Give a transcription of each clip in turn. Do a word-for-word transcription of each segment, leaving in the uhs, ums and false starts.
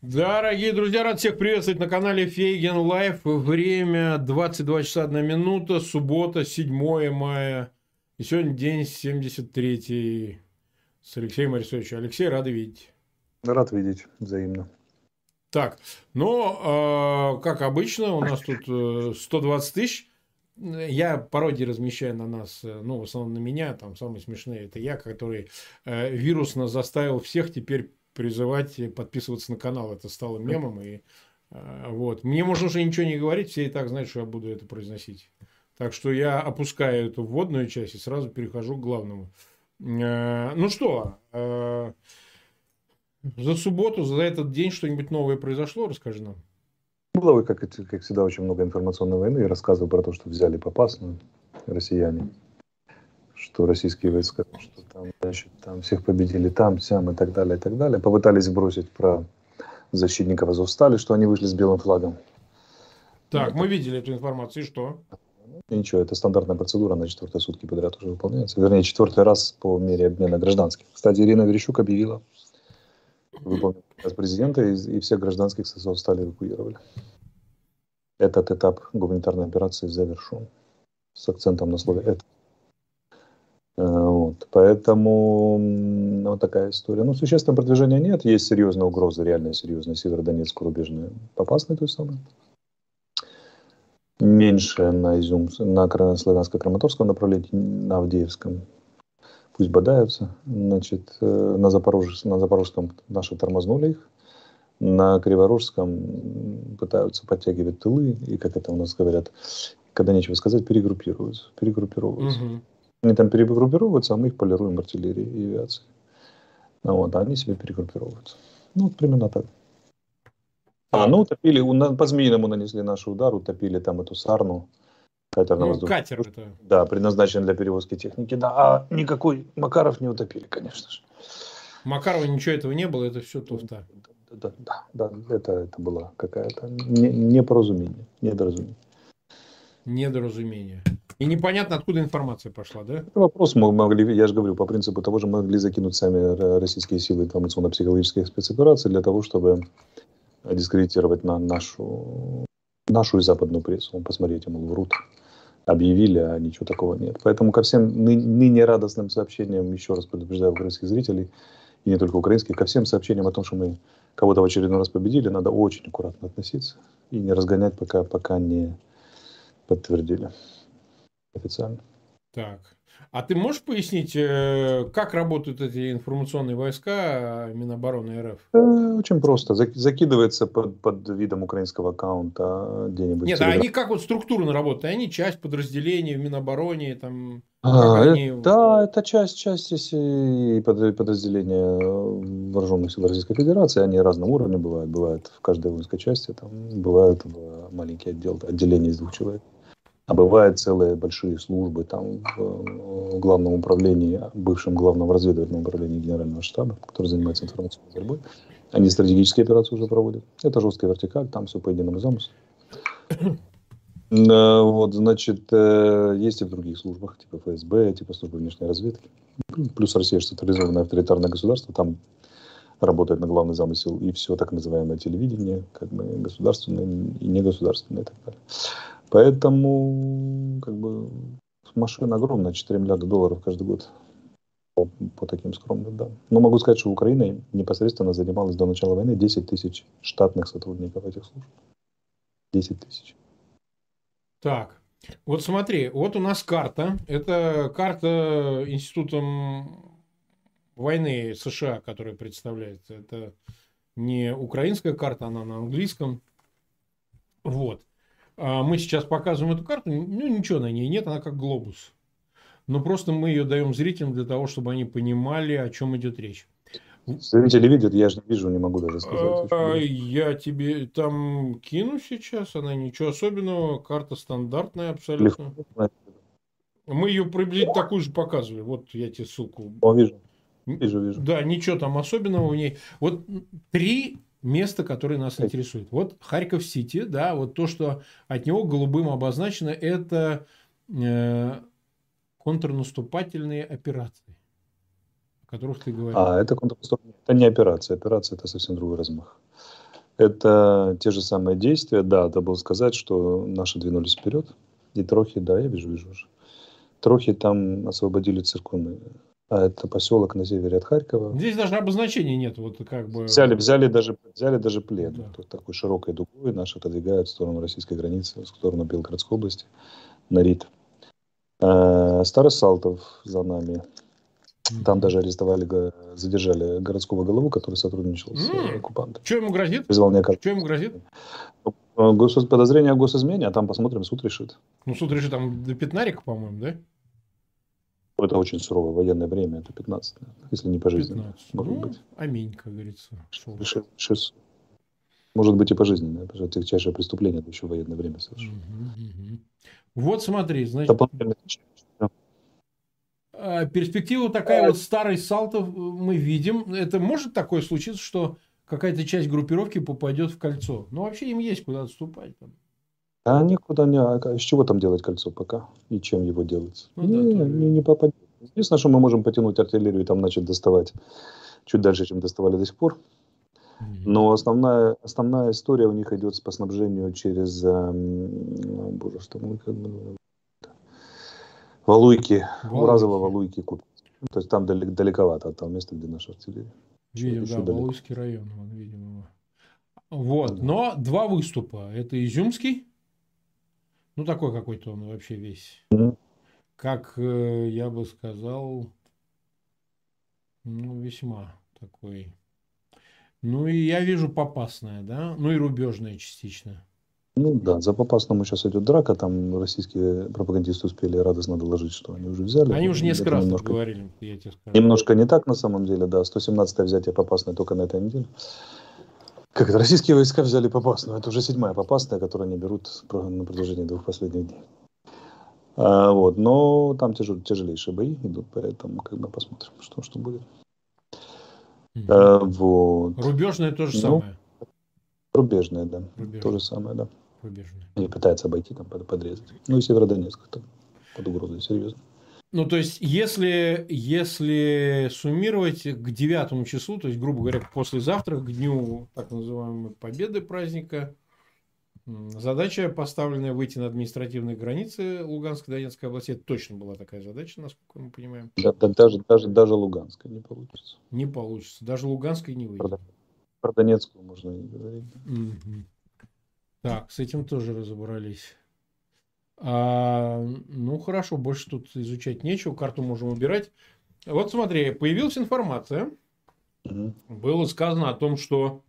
Дорогие друзья, рад всех приветствовать на канале Фейген Лайф. Время двадцать два часа одна минута, суббота, седьмое мая. И сегодня день семьдесят третий с Алексеем Арестовичем. Алексей, рады видеть. Рад видеть, взаимно. Так, ну, э, как обычно, у нас тут э, сто двадцать тысяч. Я пародии размещаю на нас, ну, в основном на меня, там самые смешные. Это я, который э, вирусно заставил всех теперь призывать подписываться на канал. Это стало мемом. И, э, вот. Мне можно уже ничего не говорить, все и так знают, что я буду это произносить. Так что я опускаю эту вводную часть и сразу перехожу к главному. Э, ну что, э, за субботу, за этот день что-нибудь новое произошло? Расскажи нам. Было, как, как всегда, очень много информационной войны. Я рассказывал про то, что взяли Попасную россияне, что российские войска, что там, значит, там всех победили там, сям и так далее, и так далее. Попытались бросить про защитников Азовстали, что они вышли с белым флагом. Так, мы видели эту информацию, и что? И ничего, это стандартная процедура, на четвертые сутки подряд уже выполняется. Вернее, четвертый раз по мере обмена гражданских. Кстати, Ирина Верещук объявила, выполнила приказ президента, и, и всех гражданских с Азовстали эвакуировали. Этот этап гуманитарной операции завершен. С акцентом на слове «это». Вот. Поэтому вот такая история. Ну, существенного продвижения нет. Есть серьезная угроза, реальная серьезная северодонецкую рубежную Попасной той самой. Меньше на Изюм, на Славянско-Краматорском направлении, на Авдеевском. Пусть бодаются. Значит, на, Запорож... на Запорожском наши тормознули их. На Криворожском пытаются подтягивать тылы. И, как это у нас говорят, когда нечего сказать, перегруппируются. Перегруппировываются. Угу. Они там перегруппировываются, а мы их полируем артиллерией и авиацией. Вот, а они себе перегруппировываются. Ну, вот примерно так. А, ну, утопили, по-змеиному нанесли наш удар, утопили там эту Сарну. Катер на воздухе. Ну, катер это. Да, предназначен для перевозки техники. Да, а никакой Макаров не утопили, конечно же. Макарова ничего этого не было, это все туфта. Да, да, да, это, это было какая-то непоразумение, недоразумение. Недоразумение. И непонятно, откуда информация пошла, да? Это вопрос мы могли, я же говорю, по принципу того же, мы могли закинуть сами российские силы информационно-психологических спецопераций для того, чтобы дискредитировать на нашу, нашу и западную прессу. Посмотрите, мол, врут. Объявили, а ничего такого нет. Поэтому ко всем ны- ныне радостным сообщениям, еще раз предупреждаю украинских зрителей, и не только украинских, ко всем сообщениям о том, что мы кого-то в очередной раз победили, надо очень аккуратно относиться и не разгонять, пока, пока не подтвердили официально. Так. А ты можешь пояснить, как работают эти информационные войска Минобороны РФ? Очень просто. Закидывается под, под видом украинского аккаунта где-нибудь. Нет, а они как вот структурно работают? Они часть подразделений в Минобороне, там... А, они... это, да, это часть, часть и подразделения вооруженных сил Российской Федерации. Они разного уровня бывают. Бывают в каждой воинской части, там бывают в маленькие отдел, отделения из двух человек. А бывают целые большие службы там в, в главном управлении, бывшем главном разведывательном управлении Генерального штаба, который занимается информационной борьбой. Они стратегические операции уже проводят. Это жесткая вертикаль, там все по единому замыслу. Вот, значит, есть и в других службах, типа эф эс бэ, типа службы внешней разведки. Плюс Россия централизованное авторитарное государство, там работает на главный замысел и все так называемое телевидение, как бы государственное и негосударственное и так далее. Поэтому, как бы, машина огромная, четыре миллиарда долларов каждый год по, по таким скромным данным. Но могу сказать, что Украина непосредственно занималась до начала войны десять тысяч штатных сотрудников этих служб. десять тысяч. Так, вот смотри, вот у нас карта. Это карта Институтом войны США, которая представляется. Это не украинская карта, она на английском. Вот. Мы сейчас показываем эту карту, ну ничего на ней нет, она как глобус. Но просто мы ее даем зрителям для того, чтобы они понимали, о чем идет речь. Зрители видят, я же не вижу, не могу даже сказать. А, я тебе там кину сейчас, она ничего особенного, карта стандартная абсолютно. Мы ее приблизительно такую же показывали. Вот я тебе ссылку. О, вижу. Вижу, вижу. Да, ничего там особенного в ней. Вот три место, которое нас интересует. Вот Харьков-Сити, да, вот то, что от него голубым обозначено, это э, контрнаступательные операции, о которых ты говорил. А, это контрнаступление. Это не операция. Операция – это совсем другой размах. Это те же самые действия. Да, надо было сказать, что наши двинулись вперед. И трохи, да, я вижу, вижу уже. Трохи там освободили церковные. А это поселок на севере от Харькова. Здесь даже обозначения нет. Вот как бы... Взяли, взяли даже, взяли даже плен. Да. Тут такой широкой дугой наши отодвигают в сторону российской границы, в сторону Белгородской области, на Рит. Э, Старый Салтов за нами. Там даже арестовали, го- задержали городского голову, который сотрудничал с М. оккупантом. Что ему грозит? Призвал мне как Что ему грозит? Гос- подозрение о госизмене, а там посмотрим, суд решит. Ну, суд решит там до пятнарика, по-моему, да? Это очень суровое военное время, это пятнадцать, если не пожизненно, пятнадцать. может Ну, быть. аминь, как говорится. Шо. Решит- решит. Может быть и пожизненно, потому что это тягчайшее преступление, это еще в военное время совершено. Мгм, мгм. Вот смотри, значит, Дополнительно- а, перспектива такая вот старый Салтов э, мы видим. Это может такое случиться, что какая-то часть группировки попадет в кольцо. Но вообще им есть куда отступать. Там. А никуда не... а Из чего там делать кольцо пока? И чем его делать? Ну да, не, тоже не, не попадет. Единственное, что мы можем потянуть артиллерию и там начать доставать чуть дальше, чем доставали до сих пор. Мгм. Но основная, основная история у них идет по снабжению через... эм, боже, что мы... как бы, Валуйки. Уразово Валуйки. Валуйки купить. Ну, то есть там далек- далековато от того места, где наша артиллерия. Еще, Видим, еще да, далеко. Валуйский район. Вон, видим его. Вот, Да. но два выступа. Это Изюмский. Ну, такой какой-то он вообще весь. Мгм. Как э, я бы сказал, ну, весьма такой. Ну, и я вижу Попасная, да? Ну, и Рубежная частично. Ну да, за Попасному сейчас идет драка, там российские пропагандисты успели радостно доложить, что они уже взяли. Они уже несколько Это раз так немножко, говорили, я тебе скажу. немножко не так на самом деле, да. сто семнадцатое взятие Попасной только на этой неделе. Как это, российские войска взяли Попасную. Это уже седьмая Попасная, которую они берут про- на протяжении двух последних дней. А, вот, но там тяжел, тяжелейшие бои идут, поэтому как бы посмотрим, что, что будет. Мгм. А, вот. Рубежная то же Ну, самое. Рубежная, да. Рубежная. То же самое, да. Рубежная. И пытается обойти, там, под- подрезать. Ну и Северодонецк там под угрозой, серьезно. Ну, то есть, если, если суммировать к девятому числу, то есть, грубо говоря, послезавтра, к дню так называемой победы праздника, м, задача, поставленная выйти на административные границы Луганской и Донецкой области, это точно была такая задача, насколько мы понимаем, Да, да, даже, даже, даже Луганская не получится. не получится. Даже Луганской не выйдет. Про, про Донецкую можно и говорить. Мгм. Так, с этим тоже разобрались. А, ну, хорошо, больше тут изучать нечего, карту можем убирать. Вот смотри, появилась информация, Мгм. было сказано о том, что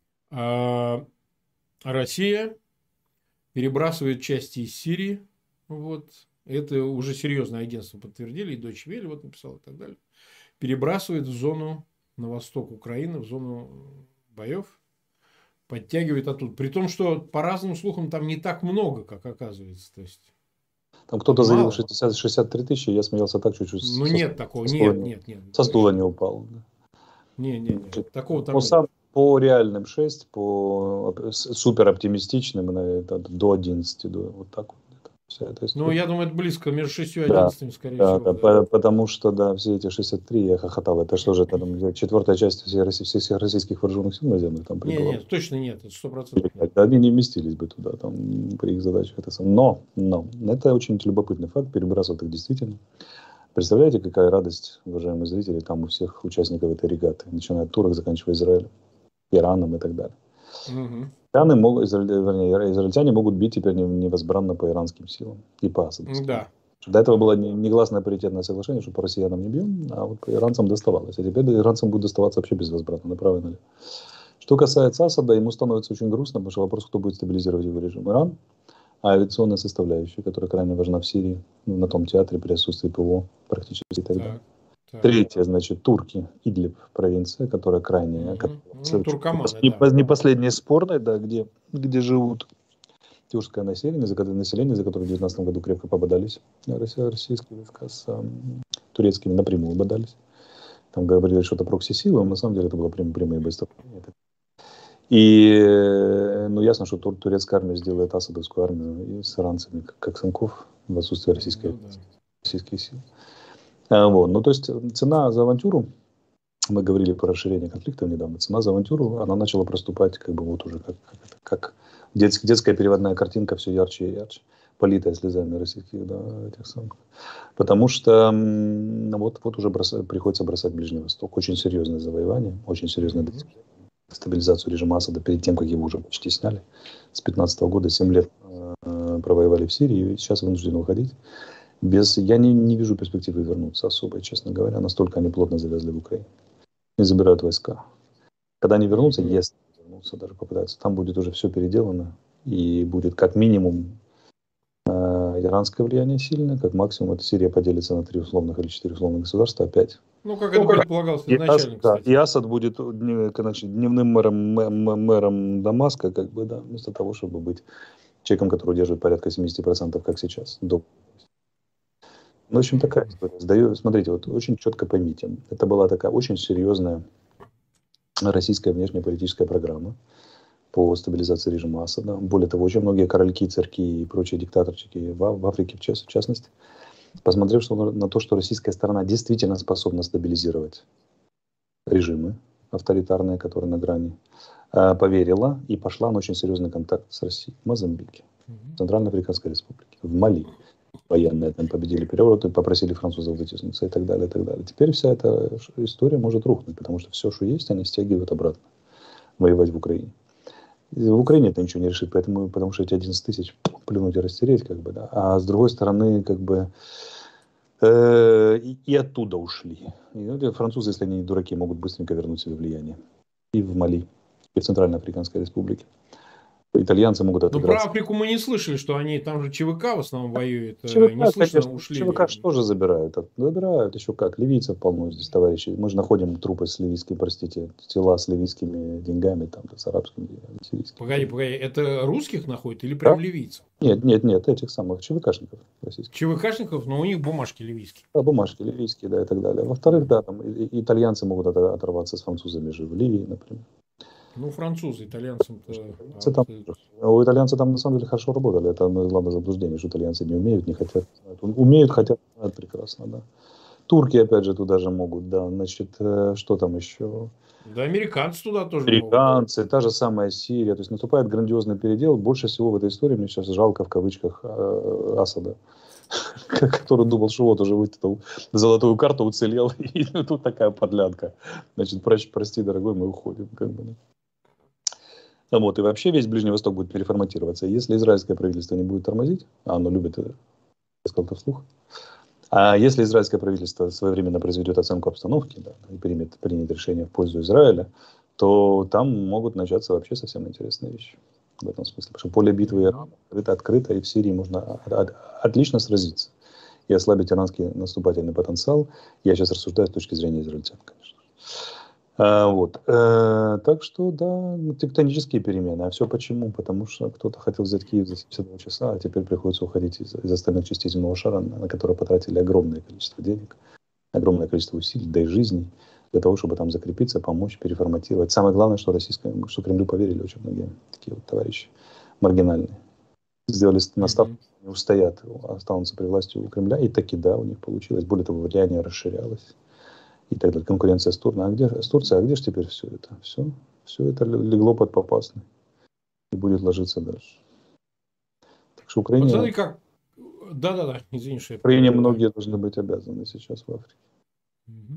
а, Россия перебрасывает части из Сирии. Вот. Это уже серьезное агентство подтвердили, и Deutsche Welle вот написал и так далее. Перебрасывает в зону на восток Украины, в зону боев. Подтягивает оттуда. При том, что по разным слухам там не так много, как оказывается. То есть, Там кто-то заявил мало. шестьдесят шестьдесят три тысячи, я смеялся так чуть-чуть. Ну, со- нет такого. со Нет, стула не- нет, нет. Со стула не упал. Да. Не, не, не. Значит, Такого там по, нет. сам, по реальным шесть, по оп- с- супер оптимистичным на это, до одиннадцати, до, вот так вот. Это вся эта история. Ну, я думаю, это близко между шестью и Да, одиннадцатым, скорее Да, всего. да, да. по- потому что, да, все эти шестьдесят три, я хохотал, это что же, это там четвертая часть всех, россий- всех, всех российских вооруженных сил на земле там Не, прибыла. нет, точно нет, это сто процентов. Да, они не вместились бы туда, там, при их задачах. Это сам. Но, но, это очень любопытный факт, перебрасывать их действительно. Представляете, какая радость, уважаемые зрители, там у всех участников этой регаты, начиная от турок, заканчивая Израилем, Ираном и так далее. Мгм. Ираны могут, израиль- вернее, израильтяне могут бить теперь не- невозбранно по иранским силам и по асадовским. Да. До этого было не- негласное паритетное соглашение, что по россиянам не бьем, а вот по иранцам доставалось. А теперь иранцам будет доставаться вообще безвозвратно, направо и налево. Что касается Асада, ему становится очень грустно, потому что вопрос, кто будет стабилизировать его режим. Иран, а авиационная составляющая, которая крайне важна в Сирии, ну, на том театре при отсутствии ПВО практически и так далее. Так, так. Третье, значит, турки, Идлиб, провинция, которая крайне, Мгм. которая Ну, туркоманы, не, да. не последняя спорная, да, где, где живут тюркское население, за, которое- население, за которое в девятнадцатом году крепко пободались Россия- российские войска с ам, турецкими напрямую бодались. Там говорили, что это прокси-силы, но на самом деле это было прям, прямые боестолкновения. И, э, ну, ясно, что тур- турецкая армия сделает асадовскую армию и с иранцами, как, как сынков, в отсутствие российской, Ну, да. российских сил. А, вот. Ну, то есть цена за авантюру мы говорили про расширение конфликта недавно. Цена за авантюру, она начала проступать как бы вот уже как, как, как детская, детская переводная картинка, все ярче и ярче, политая слезами российских, да, этих самых. Потому что вот, вот уже бросать, приходится бросать Ближний Восток. Очень серьезное завоевание, очень серьезное достижение. Стабилизацию режима Асада перед тем, как его уже почти сняли. С две тысячи пятнадцатого года семь лет э, провоевали в Сирии и сейчас вынуждены уходить. Без, я не, не вижу перспективы вернуться особо, честно говоря. Настолько они плотно завязли в Украине. Не забирают войска. Когда они вернутся, если вернутся, даже попытаются, там будет уже все переделано. И будет как минимум э, иранское влияние сильное, как максимум это Сирия поделится на три условных или четыре условных государства опять. Ну, как это предполагалось изначально, и, да, кстати. И Асад будет значит, дневным мэром, мэром Дамаска, как бы, да, вместо того, чтобы быть человеком, который удерживает порядка семьдесят процентов, как сейчас. До... Ну, в общем, такая история. Сдаю, смотрите, вот очень четко поймите. Это была такая очень серьезная российская внешнеполитическая программа по стабилизации режима Асада. Более того, очень многие корольки, царьки и прочие диктаторчики в, в Африке, в частности, посмотрев что на то, что российская сторона действительно способна стабилизировать режимы авторитарные, которые на грани, поверила и пошла на очень серьезный контакт с Россией. В Мозамбике, в Центральноафриканской Республике, в Мали. Военные там победили переворот и попросили французов вытеснуться и так далее, и так далее. Теперь вся эта история может рухнуть, потому что все, что есть, они стягивают обратно воевать в Украине. И в Украине это ничего не решит, поэтому, потому что эти одиннадцать тысяч плюнуть и растереть, как бы, да. А с другой стороны, как бы, э, и, и оттуда ушли. И, ну, французы, если они не дураки, могут быстренько вернуть себе влияние. И в Мали, и в Центральноафриканской Республике. Итальянцы могут отыграться. Но про Африку мы не слышали, что они там же ЧВК в основном воюют. ЧВК, не слышно, конечно, ушли. ЧВК же тоже забирают. Забирают еще как. Ливийцев полно здесь, товарищи. Мы же находим трупы с ливийскими, простите, тела с ливийскими деньгами, там, с арабскими, сирийскими. Погоди, погоди, это русских находят или прям да? ливийцев? Нет, нет, нет, этих самых ЧВКшников российских. ЧВКшников, но у них бумажки ливийские. Да, бумажки ливийские, да, и так далее. Во-вторых, да, там и, и итальянцы могут оторваться с французами же в Ливии, например. Ну, французы, итальянцам-то... Итальянцы там, у итальянцев там на самом деле хорошо работали. Это одно из главных заблуждений, что итальянцы не умеют, не хотят. Умеют, хотят, знают прекрасно, да. Турки, опять же, туда же могут, да. Значит, что там еще? Да, американцы туда тоже Американцы, могут. та же самая Сирия. То есть наступает грандиозный передел. Больше всего в этой истории мне сейчас жалко, в кавычках, Асада, который думал, что вот уже вытянул золотую карту, уцелел. И тут такая подлянка. Значит, прости, дорогой, мы уходим. Как бы. Вот, и вообще весь Ближний Восток будет переформатироваться. Если израильское правительство не будет тормозить, а оно любит, я сказал это вслух, а если израильское правительство своевременно произведет оценку обстановки, да, и примет, примет решение в пользу Израиля, то там могут начаться вообще совсем интересные вещи в этом смысле. Потому что поле битвы открыто, открыто, и в Сирии можно отлично сразиться и ослабить иранский наступательный потенциал. Я сейчас рассуждаю с точки зрения израильтян, конечно. А, вот. А, так что, да, тектонические перемены. А все почему? Потому что кто-то хотел взять Киев за семьдесят два часа, а теперь приходится уходить из, из остальных частей земного шара, на которые потратили огромное количество денег, огромное количество усилий, да и жизней, для того, чтобы там закрепиться, помочь, переформатировать. Самое главное, что российское, что Кремлю поверили очень многие такие вот товарищи маргинальные. Сделали наставку, mm-hmm. не устоят, останутся при власти у Кремля, и таки да, у них получилось. Более того, влияние расширялось. И так далее. Конкуренция с Турцией. А где, с Турцией, а где же теперь все это? Все, все это легло под попасный. И будет ложиться дальше. Так что Украине... Вот смотри, как... Да-да-да, извини, что я... Украине многие должны быть обязаны сейчас в Африке. Угу.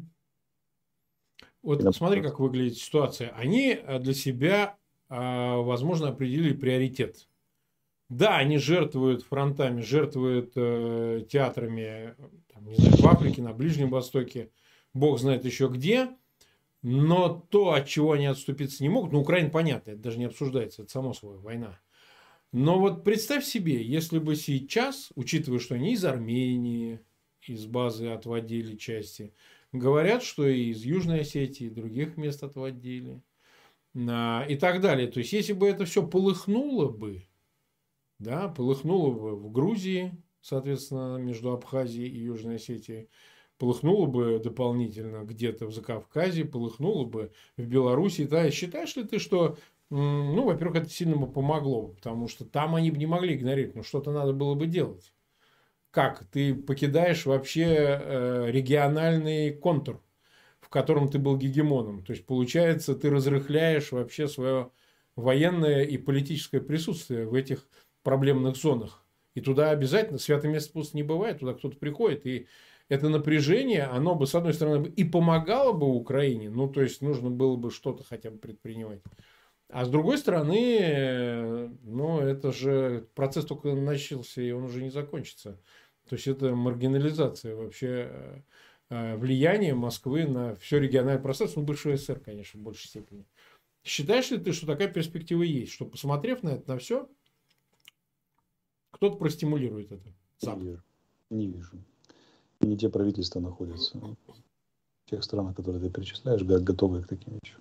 Вот и смотри, как выглядит ситуация. Они для себя, возможно, определили приоритет. Да, они жертвуют фронтами, жертвуют э, театрами, там, не знаю, в Африке, на Ближнем Востоке, бог знает еще где, но то, от чего они отступиться не могут, ну, Украина, понятно, это даже не обсуждается, это само собой война. Но вот представь себе, если бы сейчас, учитывая, что они из Армении, из базы отводили части, говорят, что и из Южной Осетии, и других мест отводили, а, и так далее. То есть, если бы это все полыхнуло бы, да, полыхнуло бы в Грузии, соответственно, между Абхазией и Южной Осетией, полыхнуло бы дополнительно где-то в Закавказье, полыхнуло бы в Беларуси. Да, считаешь ли ты, что, ну, во-первых, это сильно бы помогло, потому что там они бы не могли игнорировать, но что-то надо было бы делать. Как? Ты покидаешь вообще э, региональный контур. в котором ты был гегемоном. То есть, получается, ты разрыхляешь вообще свое военное и политическое присутствие в этих проблемных зонах. И туда обязательно, святое место пусто не бывает, туда кто-то приходит. И это напряжение, оно бы, с одной стороны, и помогало бы Украине, ну, то есть, нужно было бы что-то хотя бы предпринимать. А с другой стороны, ну, это же процесс только начался, и он уже не закончится. То есть, это маргинализация вообще влияния Москвы на все региональное пространство, ну, бывшего СССР, конечно, в большей степени. Считаешь ли ты, что такая перспектива есть? Что, посмотрев на это, на все, кто-то простимулирует это? Не вижу. Не вижу. Не те правительства находятся в тех странах, которые ты перечисляешь, готовые к таким вещам.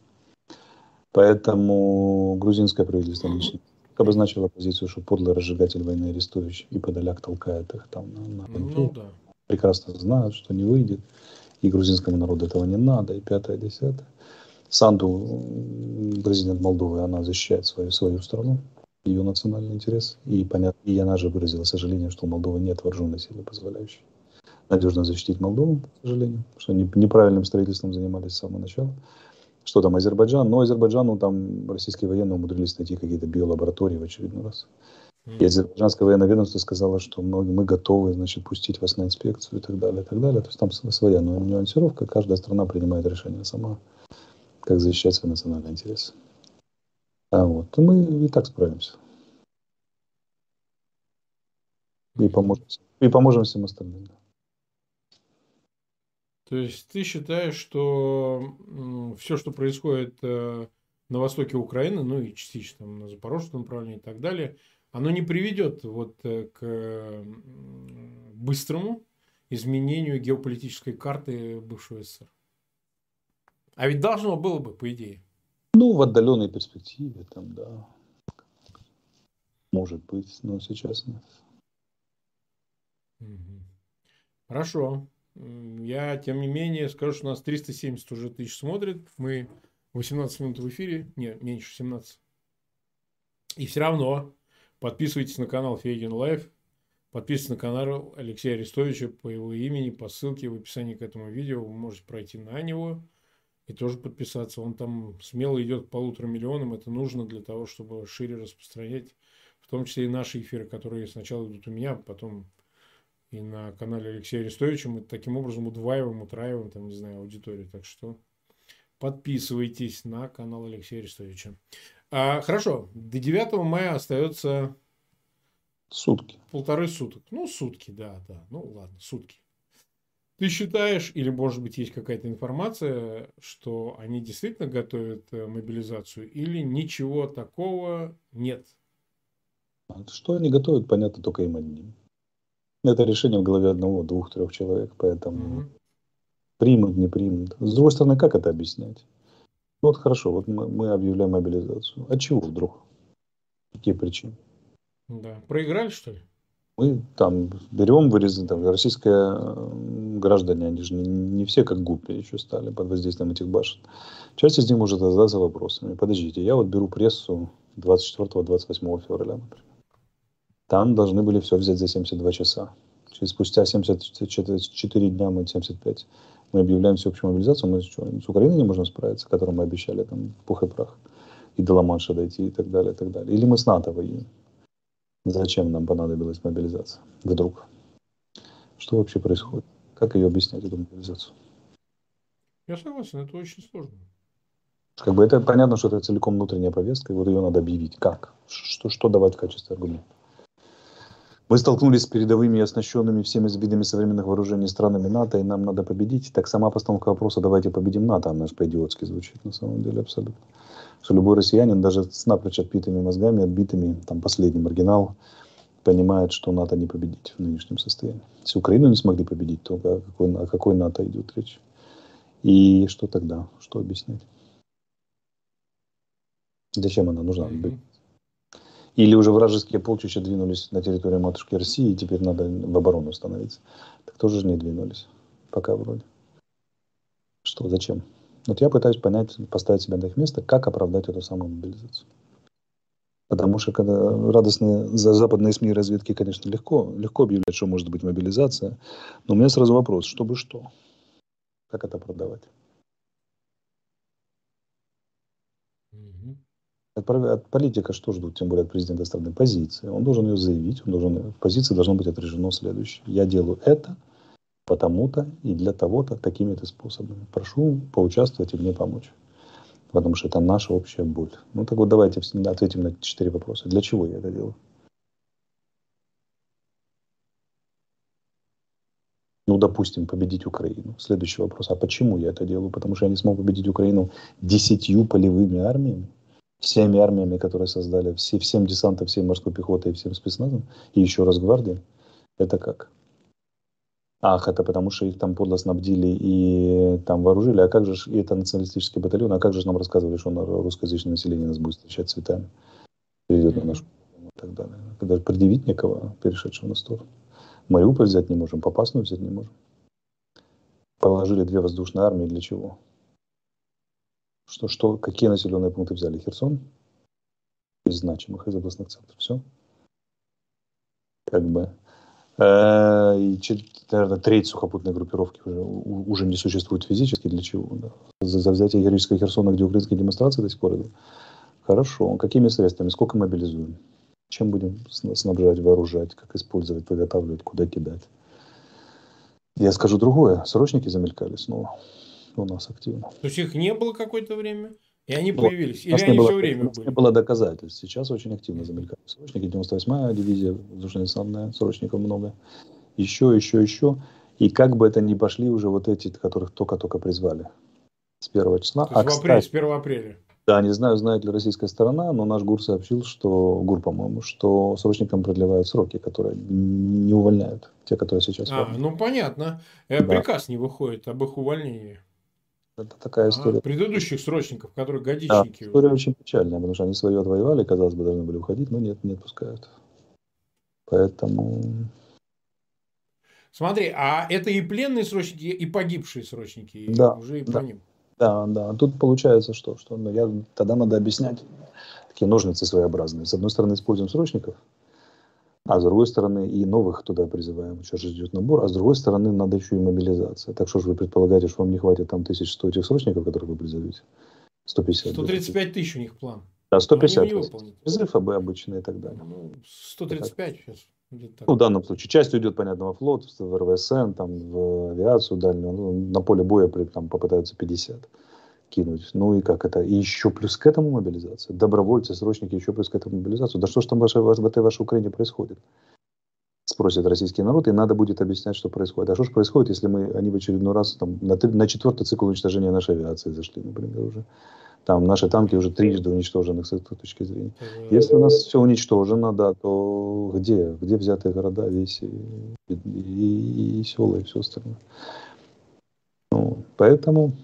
Поэтому грузинское правительство лично обозначило позицию, что подлый разжигатель войны Арестович и Подоляк толкает их там на, на ну, да. Прекрасно знают, что не выйдет. И грузинскому народу этого не надо. И пятое, десятое. Санду, президент Молдовы, она защищает свою, свою страну, ее национальный интерес. И, понятно, и она же выразила сожаление, что у Молдовы нет вооруженной силы, позволяющей надежно защитить Молдову, к сожалению. Что они неправильным строительством занимались с самого начала. Что там, Азербайджан? Но Азербайджану там российские военные умудрились найти какие-то биолаборатории в очередной раз. И азербайджанское военное ведомство сказало, что мы, мы готовы, значит, пустить вас на инспекцию и так далее, и так далее. То есть там своя нюансировка, каждая страна принимает решение сама, как защищать свои национальные интересы. А вот, то мы и так справимся. И поможем, и поможем всем остальным. То есть ты считаешь, что все, что происходит на востоке Украины, ну и частично на Запорожском направлении и так далее, оно не приведет вот к быстрому изменению геополитической карты бывшего СССР? А ведь должно было бы, по идее. Ну, в отдаленной перспективе, там, да. Может быть, но сейчас нет. Хорошо. Я, тем не менее, скажу, что у нас триста семьдесят уже тысяч смотрит. Мы восемнадцать минут в эфире. Нет, меньше семнадцать. И все равно подписывайтесь на канал Фейгин Лайф. Подписывайтесь на канал Алексея Арестовича по его имени, по ссылке в описании к этому видео. Вы можете пройти на него и тоже подписаться. Он там смело идет к полутора миллионам. Это нужно для того, чтобы шире распространять, в том числе и наши эфиры, которые сначала идут у меня, потом и на канале Алексея Арестовича. Мы таким образом удваиваем, утраиваем, там, не знаю, аудиторию. Так что подписывайтесь на канал Алексея Арестовича. А, хорошо, до девятого мая остается сутки. Полторы суток. Ну, сутки, да, да. Ну, ладно, сутки. Ты считаешь, или, может быть, есть какая-то информация, что они действительно готовят мобилизацию, или ничего такого нет? Что они готовят, понятно только им одним. Это решение в голове одного, двух, трех человек, поэтому угу. примут, не примут. С другой стороны, как это объяснять? Вот хорошо, вот мы, мы объявляем мобилизацию. От чего вдруг? Какие причины? Да. Проиграли, что ли? Мы там берем, вырезаем, там, российские граждане, они же не, не все как гуппи еще стали под воздействием этих башен. Часть из них может задаться вопросами. Подождите, я вот беру прессу двадцать четвёртого — двадцать восьмого февраля, например. Там должны были все взять за семьдесят два часа. Через спустя семьдесят четыре дня, мы семьдесят пять, мы объявляем всеобщую мобилизацию. Мы что, с Украиной не можем справиться, которую мы обещали, там, пух и прах, и до Ла-Манша дойти, и так далее, и так далее. Или мы с НАТО воюем. Зачем нам понадобилась мобилизация? Вдруг. Что вообще происходит? Как ее объяснять, эту мобилизацию? Я согласен, это очень сложно. Как бы это понятно, что это целиком внутренняя повестка, и вот ее надо объявить. Как? Что, что давать в качестве аргумента? Мы столкнулись с передовыми и оснащенными всеми видами современных вооружений странами НАТО, и нам надо победить. Так сама постановка вопроса «давайте победим НАТО», она же по-идиотски звучит на самом деле абсолютно. Что любой россиянин, даже с напрочь отбитыми мозгами, отбитыми, там последний маргинал, понимает, что НАТО не победить в нынешнем состоянии. Если Украину не смогли победить, то о какой, о какой НАТО идет речь? И что тогда? Что объяснять? Зачем она нужна? Mm-hmm. Или уже вражеские полчища двинулись на территорию матушки России, и теперь надо в оборону становиться. Так тоже же не двинулись. Пока вроде. Что, зачем? Вот я пытаюсь понять, поставить себя на их место, как оправдать эту самую мобилизацию. Потому что когда радостные западные СМИ и разведки, конечно, легко, легко объявлять, что может быть мобилизация. Но у меня сразу вопрос, чтобы что? Как это продавать? Мгм. От, прав- от политика что ждут, тем более от президента страны? Позиции. Он должен ее заявить, он должен, в позиции должно быть отражено следующее. Я делаю это потому-то и для того-то, такими-то способами. Прошу поучаствовать и мне помочь. Потому что это наша общая боль. Ну так вот давайте вс- ответим на четыре вопроса. Для чего я это делаю? Ну, допустим, победить Украину. Следующий вопрос. А почему я это делаю? Потому что я не смог победить Украину десятью полевыми армиями, всеми армиями, которые создали, все, всем десантом, всей морской пехотой и всем спецназом, и еще раз гвардией. Это как? Ах, это потому что их там подло снабдили и там вооружили. А как же ж- и это националистический батальон? А как же ж нам рассказывали, что на русскоязычное население нас будет встречать цветами, перейдет на нашу Мгм. и так далее. Когда предъявить некого, перешедшего на сторону. Мариуполь взять не можем, Попасную взять не можем. Положили две воздушные армии для чего? Что, что, какие населенные пункты взяли? Херсон? Из значимых, из областных центров. Все. Как бы. Э, И, наверное, треть сухопутной группировки уже, у- уже не существует физически. Для чего? Да? За, за взятие героического Херсона, где украинские демонстрации до сих пор идут. Хорошо. Какими средствами? Сколько мобилизуем? Чем будем сна- снабжать, вооружать? Как использовать, подготавливать, куда кидать? Я скажу другое. Срочники замелькали снова у нас активно. То есть их не было какое-то время, и они Ну, появились? у Или нас не они было, все у время нас не были? было доказательств. Сейчас очень активно Мгм. замелькают срочники. девяносто восьмая дивизия, воздушно-десантная, срочников много. Еще, еще, еще. И как бы это ни пошли уже вот эти, которых только-только призвали с первого числа. То есть А, в апреле, кстати, с первого апреля. да, не знаю, знает ли российская сторона, но наш ГУР сообщил, что, ГУР, по-моему, что срочникам продлевают сроки, которые не увольняют, те, которые сейчас в А, армии. ну понятно. Э, Да, Приказ не выходит об их увольнении. это такая А, история. предыдущих срочников, которые Да, годичники история уже. очень печальная, потому что они свое отвоевали, казалось бы, должны были уходить, но нет, не отпускают. Поэтому, Смотри, а это и пленные срочники, и погибшие срочники, и да, уже и по да, ним. да, да. Тут получается что? Что ну, я, тогда надо объяснять такие ножницы своеобразные. С одной стороны, используем срочников, а с другой стороны, и новых туда призываем. Сейчас же идет набор. А с другой стороны, надо еще и мобилизация. Так что же вы предполагаете, что вам не хватит там тысяч сто этих срочников, которых вы призовете? сто пятьдесят сто где-то. тридцать пять тысяч у них план. Да, сто Но они его пятьдесят не тысяч. выполнят. Призыв об- обычный и так далее. Ну, сто Это тридцать так. пять сейчас. Где-то так. Ну, в данном случае часть уйдет, понятно, во флот, в РВСН, там, в авиацию дальнюю. Ну, на поле боя при- там попытаются пятьдесят кинуть. Ну и как это? И еще плюс к этому мобилизация. Добровольцы, срочники, еще плюс к этому мобилизацию. Да что ж там в, вашей, в этой вашей Украине происходит? Спросит российский народ, и надо будет объяснять, что происходит. А что же происходит, если мы, они в очередной раз там, на, три- на четвертый цикл уничтожения нашей авиации зашли, например, уже? Там наши танки уже трижды уничтожены с этой точки зрения. Это, Если у нас все уничтожено, да, то где? Где взятые города, веси, и, и, и села, и все остальное? Ну, поэтому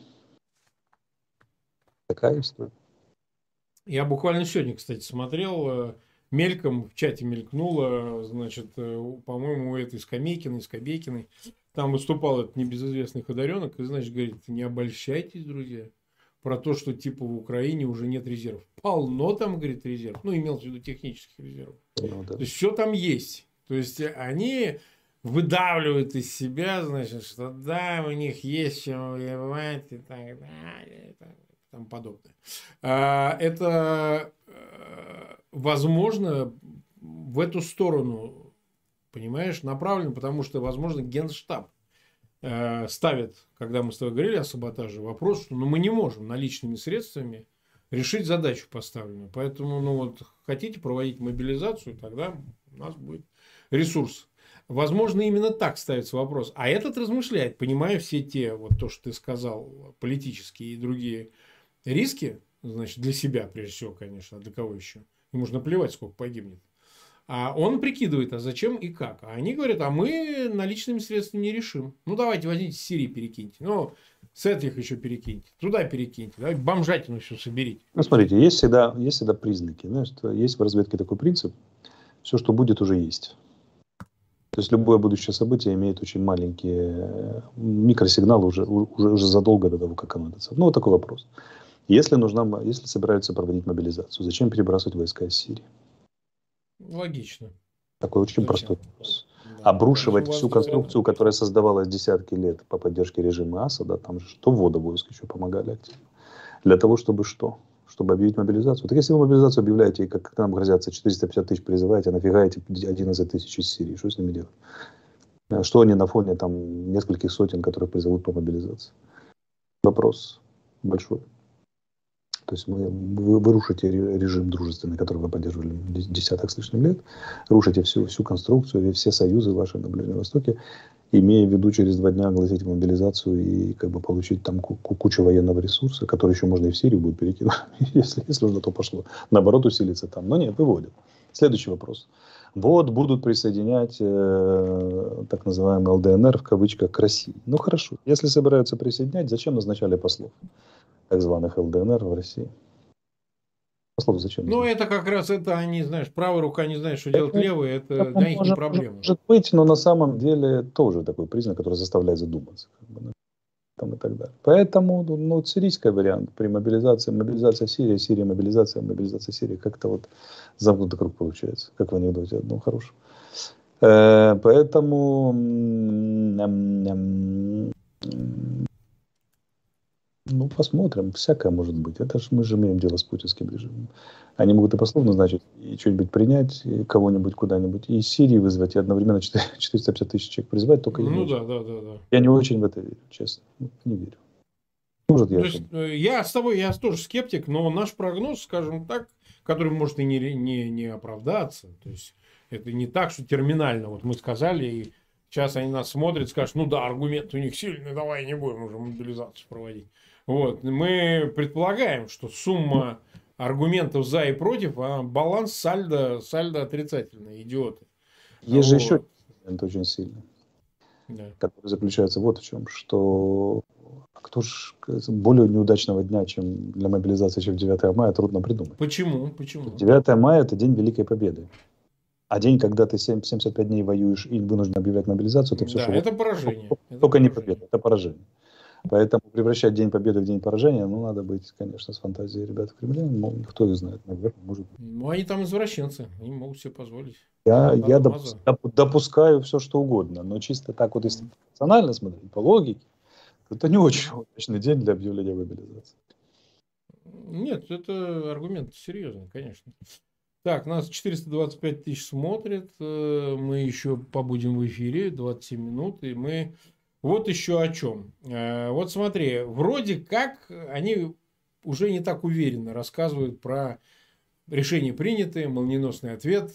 такая история. Я буквально сегодня, кстати, смотрел, э, мельком в чате мелькнуло, значит, э, по-моему, у этой Скамейкиной, Скобейкиной, там выступал этот небезызвестный Ходоренок, и, значит, говорит, не обольщайтесь, друзья, про то, что типа в Украине уже нет резервов. Полно там, говорит, резерв. Ну, имел в виду технических резервов. Ну, да. То есть, все там есть. То есть, они выдавливают из себя, значит, что да, у них есть чем воевать и так далее, и так, и тому подобное. А, Это, э, возможно, в эту сторону, понимаешь, направлено, потому что, возможно, Генштаб э, ставит, когда мы с тобой говорили о саботаже, вопрос, что ну, мы не можем наличными средствами решить задачу поставленную. Поэтому, ну вот, хотите проводить мобилизацию, тогда у нас будет ресурс. Возможно, именно так ставится вопрос. А этот размышляет, понимая все те, вот то, что ты сказал, политические и другие риски, значит, для себя, прежде всего, конечно, а для кого еще? Ему же наплевать, сколько погибнет. А он прикидывает, а зачем и как. А они говорят, а мы наличными средствами не решим. Ну, давайте возьмите с Сирии перекиньте. Ну, с этих еще перекиньте. Туда перекиньте. Давайте бомжатину все соберите. Ну, смотрите, есть всегда, есть всегда признаки. Знаешь, есть в разведке такой принцип. Все, что будет, уже есть. То есть любое будущее событие имеет очень маленькие микросигналы уже, уже, уже задолго до того, как оно это. Ну, вот такой вопрос. Если нужна, если собираются проводить мобилизацию, зачем перебрасывать войска из Сирии? Логично. Такой очень Зачем? простой вопрос. Да. Обрушивать Почему вас всю делают? конструкцию, которая создавалась десятки лет по поддержке режима Асада, там же что ввода войск еще помогали активно. Для того, чтобы что? чтобы объявить мобилизацию. Так если вы мобилизацию объявляете, и как нам грозятся четыреста пятьдесят тысяч призываете, а нафига эти одиннадцать тысяч из Сирии? Что с ними делать? Что они на фоне там нескольких сотен, которых призовут по мобилизации? Вопрос большой. То есть мы, вы, вы рушите режим дружественный, который вы поддерживали десяток с лишним лет, рушите всю, всю конструкцию, все союзы ваши на Ближнем Востоке, имея в виду через два дня огласить мобилизацию и как бы получить там кучу военного ресурса, который еще можно и в Сирию будет перекинуть, если, если уже на то пошло. Наоборот, усилиться там. Но нет, выводят. Следующий вопрос. Вот будут присоединять э, так называемый эл дэ эн эр в кавычках к России. Ну хорошо, если собираются присоединять, зачем назначали послов так званых эл дэ эн эр в России? Послов зачем? Ну это как раз это они, знаешь, правая рука не знает, что делать левая, это это для них может, не проблема. Может быть, но на самом деле тоже такой признак, который заставляет задуматься. Как бы, там и так далее. Поэтому, ну, сирийский вариант при мобилизации, мобилизация Сирии, Сирия, мобилизация, мобилизация Сирии, как-то вот замкнутый круг получается, как в анекдоте одном хорошем. Э, поэтому, ну, посмотрим, всякое может быть. Это ж мы же имеем дело с путинским режимом. Они могут и послов назначить, и что-нибудь принять, и кого-нибудь куда-нибудь, и из Сирии вызвать, и одновременно четыреста пятьдесят тысяч человек призвать, только я Ну не да, очень. да, да, да. Я не очень в это верю, честно. Не верю. Может, я, То есть, я с тобой, я тоже скептик, но наш прогноз, скажем так, который может и не, не, не оправдаться. То есть, это не так, что терминально. Вот мы сказали, и сейчас они нас смотрят, скажут, ну да, аргумент у них сильный, давай не будем уже мобилизацию проводить. Вот. Мы предполагаем, что сумма аргументов за и против, а баланс сальдо, сальдо отрицательный, идиоты. Есть же вот. еще аргумент очень сильный, да. который заключается вот в чем, что кто ж более неудачного дня, чем для мобилизации, чем девятое мая, трудно придумать. Почему? Почему? девятое мая – это день Великой Победы. А день, когда ты семьдесят пять дней воюешь и вынужден объявлять мобилизацию, это все, да, что... это поражение. Только это не поражение. победа, это поражение. Поэтому превращать День Победы в День поражения, ну, надо быть, конечно, с фантазией ребят в Кремле. Ну, кто их знает, наверное, может быть. Ну, они там извращенцы, они могут себе позволить. Я, я допу- допускаю все, что угодно, но чисто так вот, если рационально смотреть, по логике, это не очень удачный день для объявления мобилизации. Нет, это аргумент серьезный, конечно. Так, нас четыреста двадцать пять тысяч смотрит, мы еще побудем в эфире двадцать семь минут, и мы... Вот еще о чем. Вот смотри, вроде как они уже не так уверенно рассказывают про решения принятые, молниеносный ответ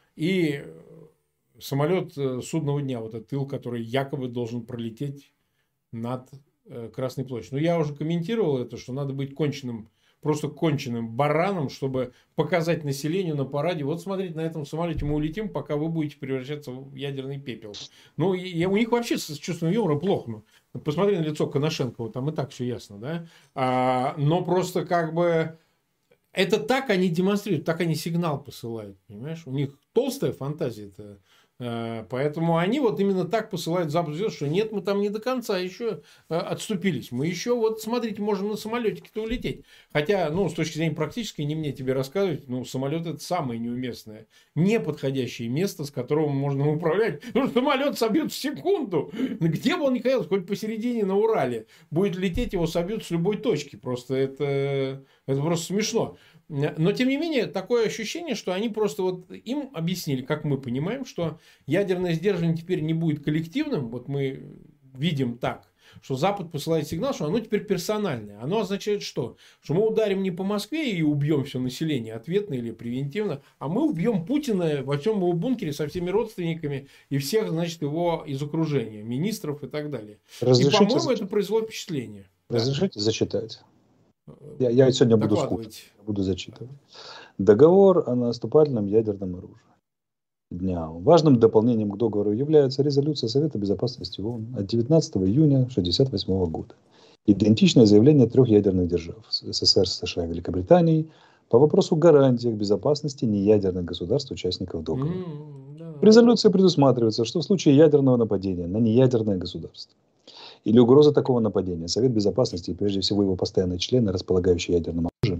и самолет судного дня, вот этот ил, который якобы должен пролететь над Красной площадью. Но я уже комментировал это, что надо быть конченным, просто конченным бараном, чтобы показать населению на параде. Вот смотрите, на этом самолете мы улетим, пока вы будете превращаться в ядерный пепел. Ну, и, у них вообще с чувством юмора плохо. Ну, посмотри на лицо Коношенкова, там и так все ясно, да? А, но просто как бы это так они демонстрируют, так они сигнал посылают, понимаешь? У них толстая фантазия-то. Поэтому они вот именно так посылают Запад, что нет, мы там не до конца еще отступились. Мы еще, вот смотрите, можем на самолетике-то улететь. Хотя, ну, с точки зрения практической, не мне тебе рассказывать, ну, самолет это самое неуместное, неподходящее место, с которого можно управлять. Потому что самолет собьют в секунду. Где бы он ни хотел, хоть посередине на Урале. Будет лететь, его собьют с любой точки. Просто это, это просто смешно. Но, тем не менее, такое ощущение, что они просто вот им объяснили, как мы понимаем, что ядерное сдерживание теперь не будет коллективным. Вот мы видим так, что Запад посылает сигнал, что оно теперь персональное. Оно означает что? Что мы ударим не по Москве и убьем все население ответно или превентивно, а мы убьем Путина во всем его бункере со всеми родственниками и всех, значит, его из окружения, министров и так далее. Разрешите... И, по-моему, это произвело впечатление. Разрешите да. зачитать? Я, я сегодня буду скучать, буду зачитывать. Договор о наступательном ядерном оружии. Дня. Важным дополнением к договору является резолюция Совета Безопасности ООН от девятнадцатого июня тысяча девятьсот шестьдесят восьмого года. Идентичное заявление трех ядерных держав – СССР, США и Великобритании по вопросу гарантий безопасности неядерных государств-участников договора. Mm, да. В резолюции предусматривается, что в случае ядерного нападения на неядерное государство или угроза такого нападения, Совет Безопасности и прежде всего его постоянные члены, располагающие ядерным оружием,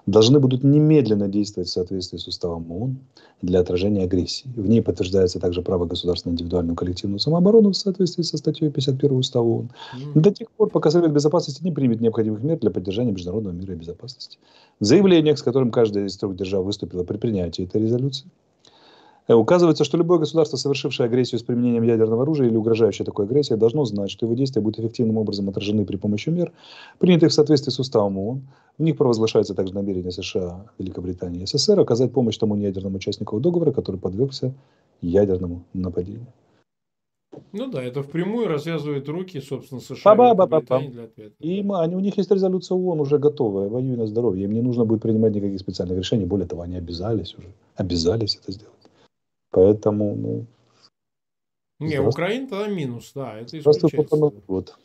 должны будут немедленно действовать в соответствии с уставом ООН для отражения агрессии. В ней подтверждается также право государства на индивидуальную коллективную самооборону в соответствии со статьей пятьдесят первой Устава ООН. Мгм. До тех пор, пока Совет Безопасности не примет необходимых мер для поддержания международного мира и безопасности. В заявлениях, с которым каждая из трех держав выступила при принятии этой резолюции, э, указывается, что любое государство, совершившее агрессию с применением ядерного оружия или угрожающее такой агрессией, должно знать, что его действия будут эффективным образом отражены при помощи мер, принятых в соответствии с Уставом ООН. В них провозглашается также намерение США, Великобритании и СССР оказать помощь тому неядерному участнику договора, который подвергся ядерному нападению. Ну да, это впрямую развязывает руки, собственно, США и Ба-ба-ба-ба-бам. Великобритании для ответа. И Да. им- они, у них есть резолюция ООН уже готовая, воюй на здоровье. Им не нужно будет принимать никаких специальных решений. Более того, они обязались уже, обязались это сделать. Поэтому, ну, Не, здравствуй, Украина тогда минус, да, это здравствуй, исключается. Папа Новый год.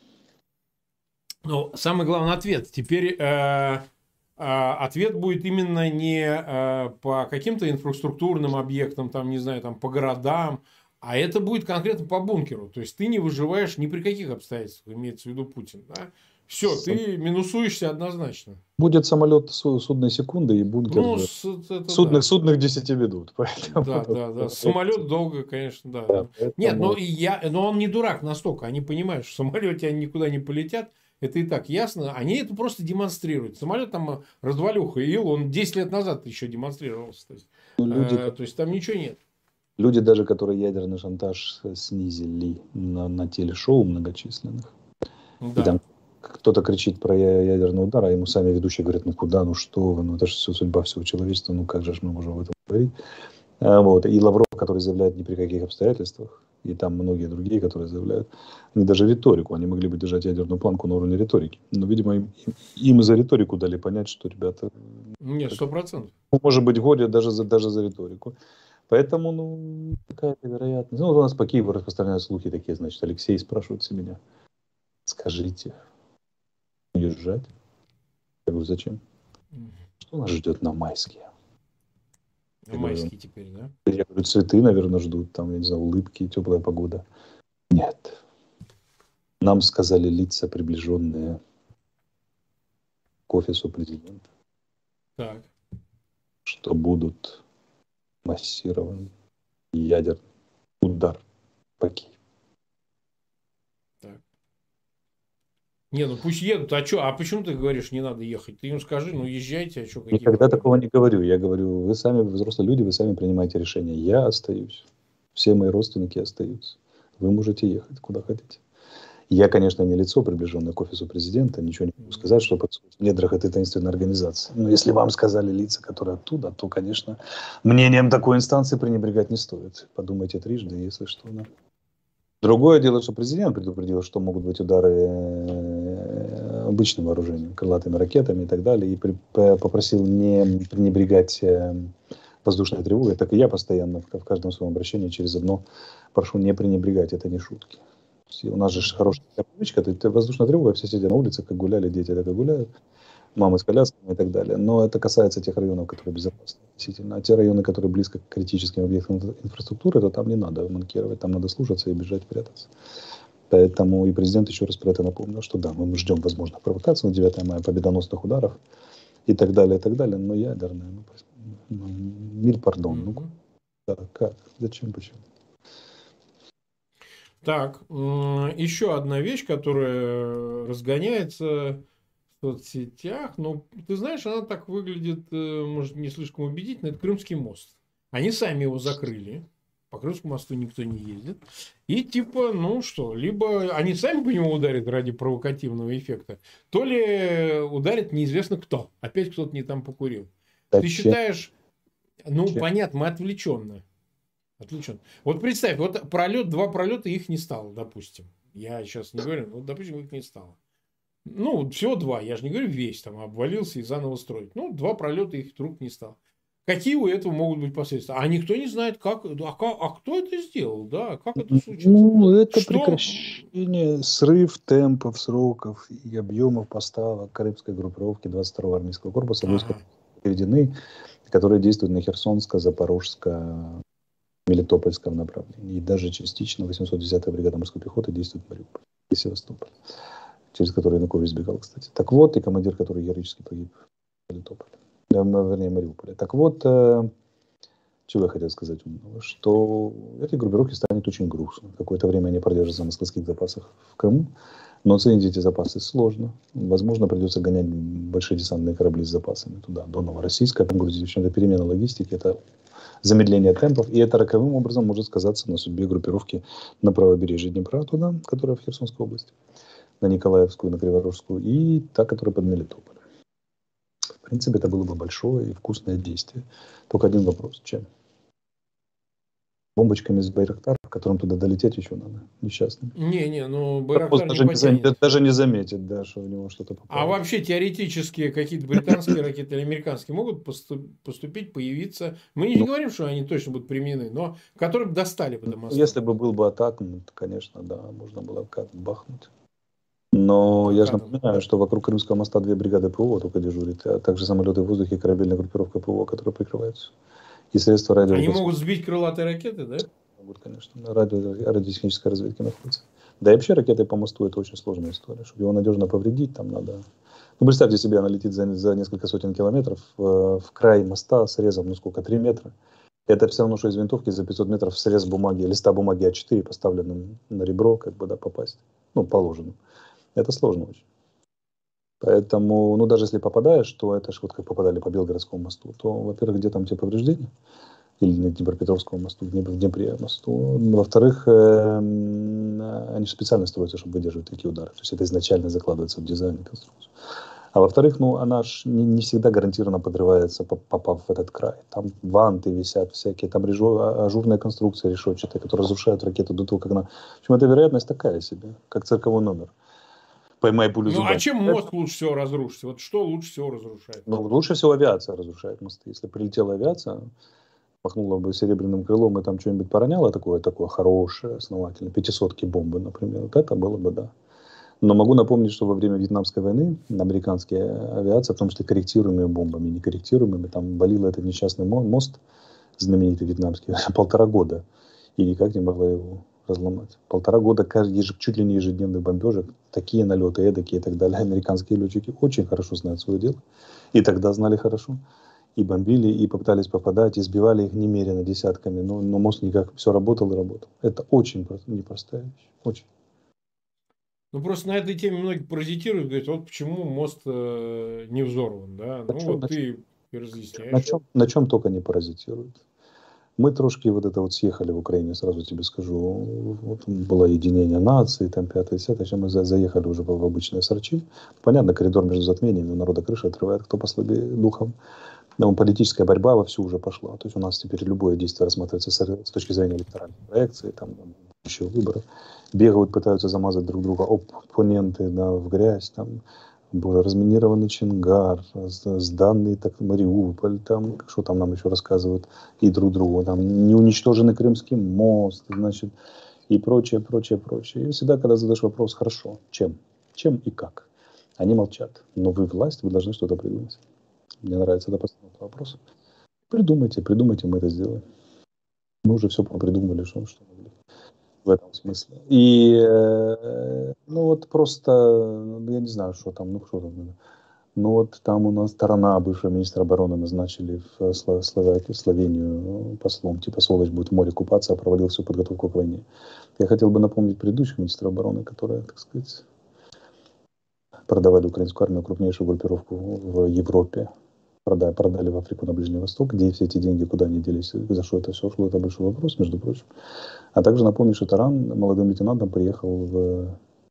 Но самый главный ответ. Теперь э, э, ответ будет именно не э, по каким-то инфраструктурным объектам, там, не знаю, там, по городам, а это будет конкретно по бункеру. То есть ты не выживаешь ни при каких обстоятельствах, имеется в виду Путин. Да? Все, С- ты минусуешься однозначно. Будет самолет су- судной секунды и бункер Ну, э, с- это судных, да. судных десяти ведут. Поэтому, Да, да, да. Самолет долго, конечно, да. да, Нет, но, поэтому и я, но он не дурак настолько. Они понимают, что в самолете они никуда не полетят. Это и так ясно. Они это просто демонстрируют. Самолет там развалюха. Ил, он десять лет назад еще демонстрировался. То есть, ну, люди, э, то есть там ничего нет. люди даже, которые ядерный шантаж э, снизили на, на телешоу многочисленных, и Да. там кто-то кричит про я- ядерный удар, а ему сами ведущие говорят, ну куда, ну что вы, ну это же все судьба всего человечества, ну как же ж мы можем об этом говорить. А, вот. И Лавров, который заявляет ни при каких обстоятельствах, и там многие другие, которые заявляют, они даже риторику, они могли бы держать ядерную планку на уровне риторики. Но, видимо, им, им, им и за риторику дали понять, что, ребята, Нет, как, сто процентов. ну, может быть, горе даже за, даже за риторику. Поэтому, ну, какая-то вероятность. Ну, вот у нас по Киеву распространяют слухи такие, значит, Алексей спрашивает с меня, скажите, уезжать? Я говорю, зачем? Что нас ждет на майские? А Я говорю, майские теперь, да? я говорю, цветы, наверное, ждут, там, я не знаю, улыбки, теплая погода. Нет. Нам сказали лица, приближенные к офису президента, Так. что будут массированный ядерный удар по Киеву. Так. Не, ну пусть едут. А что? А почему ты говоришь, не надо ехать? Ты им скажи, ну езжайте, а что, какие Никогда проблемы? такого не говорю. Я говорю, вы сами взрослые люди, вы сами принимаете решение. Я остаюсь. Все мои родственники остаются. Вы можете ехать куда хотите. Я, конечно, не лицо, приближенное к офису президента, ничего не могу сказать, что происходит в недрах этой таинственной организации. Но если вам сказали лица, которые оттуда, то, конечно, мнением такой инстанции пренебрегать не стоит. Подумайте трижды, если что. Да. Другое дело, что президент предупредил, что могут быть удары э, обычным вооружением, крылатыми ракетами и так далее, и при, попросил не пренебрегать э, воздушной тревогой. Так и я постоянно в, в каждом своем обращении через одно прошу не пренебрегать, это не шутки. У нас же хорошая привычка, ты, ты воздушная тревога, все сидят на улице, как гуляли, дети так и гуляют, мамы с колясками и так далее. Но это касается тех районов, которые безопасны относительно. А те районы, которые близко к критическим объектам инфраструктуры, то там не надо манкировать, там надо слушаться и бежать, прятаться. Поэтому и президент еще раз про это напомнил, что да, мы ждем возможных провокаций на девятое мая, победоносных ударов и так далее, и так далее. Но ядерное, ну, ну миль пардон, ну, да, как, зачем, почему? Так, еще одна вещь, которая разгоняется в соцсетях. Ну, ты знаешь, она так выглядит, может, не слишком убедительно. Это Крымский мост. Они сами его закрыли. По Крымскому мосту никто не ездит. И типа, ну что, либо они сами по нему ударят ради провокативного эффекта, то ли ударит неизвестно кто. Опять кто-то не там покурил. Зачем? Ты считаешь, ну, Зачем? понятно, мы отвлеченно. Отвлечен. Вот представь, вот пролет, два пролета, их не стало, допустим. Я сейчас не говорю, вот, допустим, их не стало. Ну, всего два, я же не говорю весь, там, обвалился и заново строить. Ну, два пролета, их вдруг не стало. Какие у этого могут быть последствия? А никто не знает, как, а, как, а кто это сделал, да, как это случилось. Ну, это Что? прекращение, срыв темпов, сроков и объемов поставок крымской группировки двадцать второго армейского корпуса, войска Ага. переведены, которые действуют на Херсонско, Запорожско, Мелитопольском направлении. И даже частично восемьсот десятая бригада морской пехоты действует в Мариуполе и Севастополе, через который Янукович сбегал, кстати. Так вот, и командир, который героически погиб в Мелитополе. вернее, Мариуполя. Так вот, чего я хотел сказать умного, что этой группировке станет очень грустно. Какое-то время они продержатся на складских запасах в Крыму, но оценить эти запасы сложно. Возможно, придется гонять большие десантные корабли с запасами туда, до Новороссийска, там грузить. В общем-то, перемена логистики, это замедление темпов, и это роковым образом может сказаться на судьбе группировки на правобережье Днепра, туда, которая в Херсонской области, на Николаевскую, на Криворожскую, и та, которая под Мелитополем. В принципе, это было бы большое и вкусное действие. Только один вопрос. Чем? Бомбочками с Байрактар, которым туда долететь еще надо, несчастным. Не-не, ну Байрактар даже не потянет. Не, даже не заметит, да, что в него что-то попало. А вообще теоретически какие-то британские ракеты или американские могут поступить, появиться? Мы не ну, говорим, что они точно будут применены, но которые бы достали бы до Москвы. Если бы был бы атак, ну, то, конечно, да, можно было как бахнуть. Но так, я же напоминаю, что вокруг Крымского моста две бригады ПВО только дежурят, а также самолеты в воздухе и корабельная группировка ПВО, которая прикрывается. И средства радио... Они могут сбить крылатые ракеты, да? Могут, конечно. На радио, радиотехнической разведке находится. Да и вообще ракеты по мосту это очень сложная история. Чтобы его надежно повредить, там надо... Ну, представьте себе, она летит за, за несколько сотен километров в, в край моста срезом, ну сколько, три метра. Это все равно, что из винтовки за пятьсот метров срез бумаги, листа бумаги А четыре, поставленным на ребро, как бы, да, попасть. Ну, положено. Это сложно очень. Поэтому, ну, даже если попадаешь, то это же вот как попадали по Белгородскому мосту, то, во-первых, где там те повреждения? Или на Днепропетровском мосту, в Днепре мосту. Во-вторых, э, они же специально строятся, чтобы выдерживать такие удары. То есть это изначально закладывается в дизайн и конструкцию. А во-вторых, ну, она ж не, не всегда гарантированно подрывается, попав в этот край. Там ванты висят всякие, там режу, ажурная конструкция решетчатая, которая разрушает ракету до того, как она... В общем, эта вероятность такая себе, как цирковой номер. Поймай пулю зубами. Ну, а чем мост лучше всего разрушится? Вот что лучше всего разрушает? Ну, лучше всего авиация разрушает мосты. Если прилетела авиация, махнула бы серебряным крылом и там что-нибудь пороняло такое, такое хорошее, основательное, пятисотки бомбы, например, вот это было бы, да. Но могу напомнить, что во время Вьетнамской войны американская авиация, в том числе корректируемыми бомбами, некорректируемыми, там валила этот несчастный мост, знаменитый вьетнамский, полтора года, и никак не могла его разломать. Полтора года каждый, чуть ли не ежедневных бомбежек, такие налеты, эдакие и так далее. Американские летчики очень хорошо знают свое дело, и тогда знали хорошо. И бомбили, и попытались попадать, и сбивали их немерено десятками, но, но мост никак, все работал и работал. Это очень непростая вещь, очень. Ну, просто на этой теме многие паразитируют, говорят, вот почему мост э, не взорван, да? На ну, чем, вот на ты чем, и разъясняешь. На чем, на чем только не паразитируют. Мы трошки вот это вот съехали в Украине, сразу тебе скажу. Вот было единение наций, там пятое, десятое, сейчас мы за, заехали уже в обычные сорчи. Понятно, коридор между затмениями, у народа крыша отрывает, кто послабее духом. Но политическая борьба вовсю уже пошла. То есть у нас теперь любое действие рассматривается с точки зрения электоральной проекции, там, еще выборов. Бегают, пытаются замазать друг друга оппоненты, да, в грязь, там, боже, разминированный Чингар, сданный так, Мариуполь, там, что там нам еще рассказывают, и друг другу, там, не уничтоженный Крымский мост, значит, и прочее, прочее, прочее. И всегда, когда задаешь вопрос, хорошо, чем, чем и как, они молчат. Но вы власть, вы должны что-то придумать. Мне нравится это постановка вопроса. Придумайте, придумайте, мы это сделаем. Мы уже все придумали, что, что могли в этом смысле. И, э, ну вот просто, я не знаю, что там, ну что там. Ну вот там у нас сторона, бывшего министра обороны назначили в Словакию, Словению послом. Типа сволочь будет в море купаться, а провалил всю подготовку к войне. Я хотел бы напомнить предыдущего министра обороны, которая, так сказать, продавали украинскую армию, крупнейшую группировку в Европе. Продали, продали в Африку, на Ближний Восток, где все эти деньги, куда они делись, за что это все шло, это большой вопрос, между прочим. А также напомню, что Таран молодым лейтенантом приехал в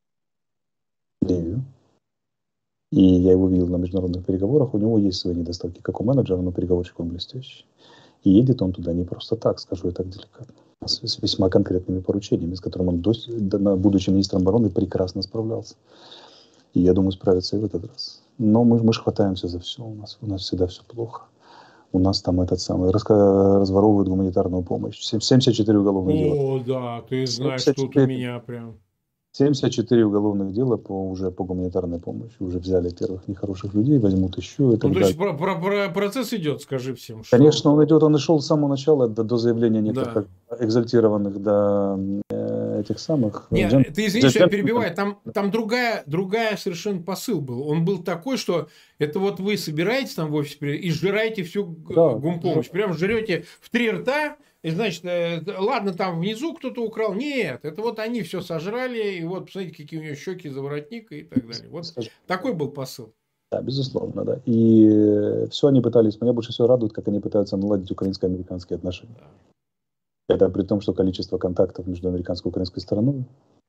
Ливию, и я его видел на международных переговорах, у него есть свои недостатки, как у менеджера, но переговорщик он блестящий. И едет он туда не просто так, скажу я так деликатно, а с, с весьма конкретными поручениями, с которыми он, до, будучи министром обороны, прекрасно справлялся. И я думаю, справится и в этот раз. Но мы, мы же хватаемся за все. У нас, у нас всегда все плохо. У нас там этот самый... разворовывают гуманитарную помощь. семьдесят четыре уголовных дела. О, да, ты знаешь, тут у меня прям... семьдесят четыре уголовных дела по, уже по гуманитарной помощи. Уже взяли первых нехороших людей, возьмут еще. И так ну, то есть про, про, про, процесс идет, скажи всем. Что... Конечно, он идет. Он и шел с самого начала до, до заявления некоторых да. экзальтированных до э, этих самых... Нет, джен... ты извини, что я перебиваю. Там, там другая, другая совершенно посыл был. Он был такой, что это вот вы собираетесь там в офисе и сжираете всю Да, гумпомощь. да. Прям жрете в три рта. И значит, ладно, там внизу кто-то украл. Нет, это вот они все сожрали. И вот, посмотрите, какие у нее щеки за воротник и так далее. Вот Скажи. такой был посыл. Да, безусловно, да. И все они пытались, меня больше всего радует, как они пытаются наладить украинско-американские отношения. Да. Это при том, что количество контактов между американской и украинской стороной,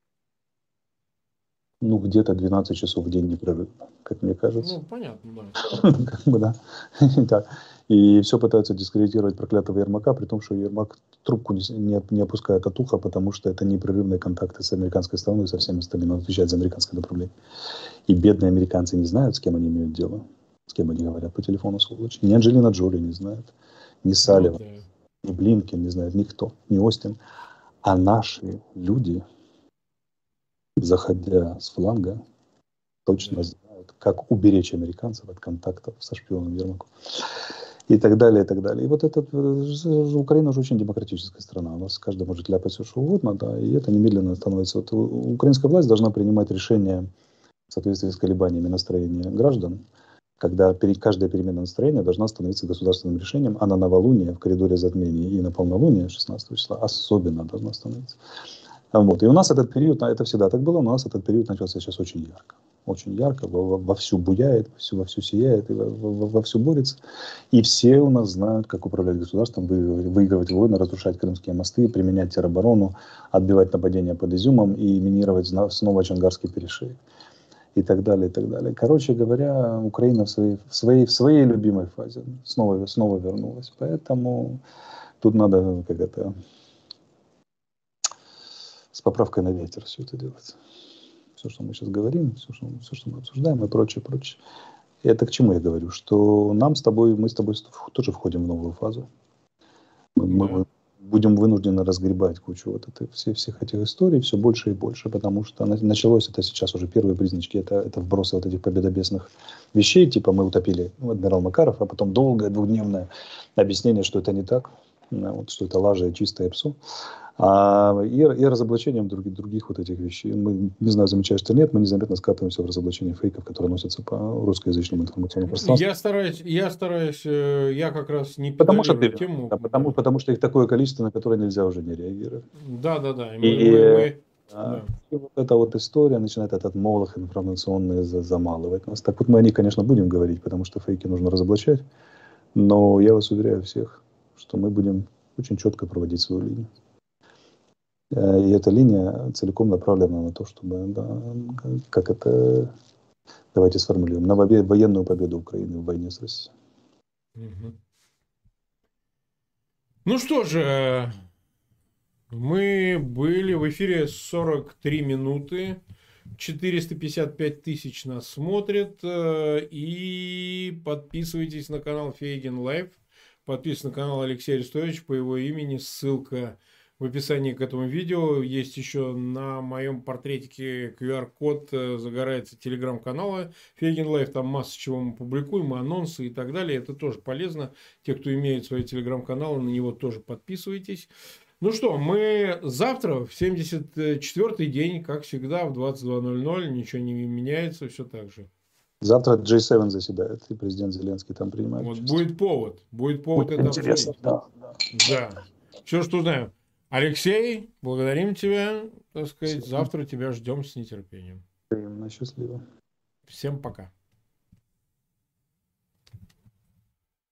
ну, где-то двенадцать часов в день непрерывно, как мне кажется. Ну, понятно, да. Как бы, да. Так. И все пытаются дискредитировать проклятого Ермака, при том, что Ермак трубку не, не, не опускает от уха, потому что это непрерывные контакты с американской стороной и со всеми остальными. Он отвечает за американское направление. И бедные американцы не знают, с кем они имеют дело, с кем они говорят по телефону, сволочь. Ни Анджелина Джоли не знает, ни Салливан, ну, да. ни Блинкен не знает, никто, ни Остин. А наши люди, заходя с фланга, точно да. знают, как уберечь американцев от контактов со шпионом Ермаком. И так далее, и так далее. И вот это, Украина же очень демократическая страна. У нас каждый может ляпать все, что угодно, да, и это немедленно становится... Вот, украинская власть должна принимать решения в соответствии с колебаниями настроения граждан, когда каждая перемена настроения должна становиться государственным решением, а на новолуние, в коридоре затмений и на полнолуние шестнадцатого числа особенно должна становиться. Вот. И у нас этот период, это всегда так было, но у нас этот период начался сейчас очень ярко. Очень ярко, вовсю буяет, вовсю, вовсю сияет и вовсю борется. И все у нас знают, как управлять государством, выигрывать войны, разрушать крымские мосты, применять тероборону, отбивать нападения под Изюмом и минировать снова Чонгарский перешеек. И так далее, и так далее. Короче говоря, Украина в своей, в своей, в своей любимой фазе снова, снова вернулась. Поэтому тут надо как это, с поправкой на ветер все это делать. Все, что мы сейчас говорим, все, что, все, что мы обсуждаем и прочее, прочее. И это к чему я говорю? Что нам с тобой, мы с тобой тоже входим в новую фазу. Мы, да. мы будем вынуждены разгребать кучу вот это, все, всех этих историй все больше и больше, потому что началось это сейчас уже первые призначки, это, это вбросы вот этих победобесных вещей, типа мы утопили ну, адмирал Макаров, а потом долгое двухдневное объяснение, что это не так, вот, что это лажа и чистое псо. А, и, и разоблачением других, других вот этих вещей. Мы, не знаю, замечаешь ты или нет, мы незаметно скатываемся в разоблачение фейков, которые носятся по русскоязычному информационному пространству. Я стараюсь, я стараюсь, я как раз не педалирую потому что ты, тему. Да, потому, да. потому что их такое количество, на которое нельзя уже не реагировать. Да, да, да. И, и, мы, мы, да. и вот эта вот история начинает этот молох информационный замалывать нас. Так вот мы о ней, конечно, будем говорить, потому что фейки нужно разоблачать. Но я вас уверяю всех, что мы будем очень четко проводить свою линию. И эта линия целиком направлена на то, чтобы, да, как это, давайте сформулируем, на военную победу Украины в войне с Россией. Угу. Ну что же, мы были в эфире сорок три минуты, четыреста пятьдесят пять тысяч нас смотрят, и подписывайтесь на канал Фейгин Лайв, подписывайтесь на канал Алексея Арестовича по его имени, ссылка в описании к этому видео. Есть еще на моем портретике ку ар код, загорается телеграм-канала Фейгин Лайв. Там масса чего мы публикуем, анонсы и так далее. Это тоже полезно. Те, кто имеет свои телеграм-каналы, на него тоже подписывайтесь. Ну что, мы завтра, в семьдесят четвёртый день, как всегда, в двадцать два ноль ноль. Ничего не меняется, все так же. Завтра джей семь заседает, и президент Зеленский там принимает вот участие. Будет повод. Будет повод будет это интересно, обсудить. Да, да. Да. Все, что знаем. Алексей, благодарим тебя, так сказать. Все. Завтра тебя ждем с нетерпением. Приятно, счастливо. Всем пока.